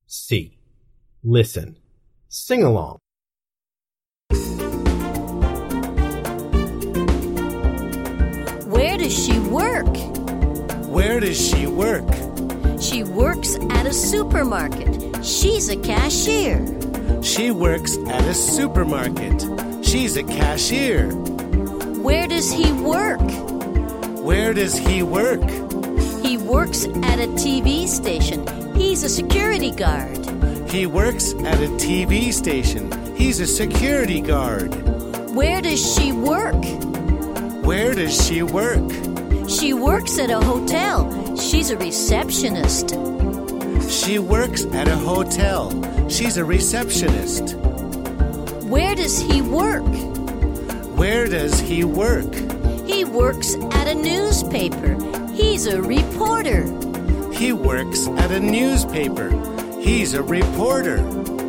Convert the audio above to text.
C. Listen. Sing along. Where does she work? Where does she work? She works at a supermarket. She's a cashier. She works at a supermarket. She's a cashier. Where does he work? Where does he work? He works at a TV station. He's a security guard. He works at a TV station. He's a security guard. Where does she work? Where does she work? She works at a hotel. She's a receptionist. She works at a hotel. She's a receptionist. Where does he work? Where does he work? He works at a newspaper. He's a reporter. He works at a newspaper. He's a reporter.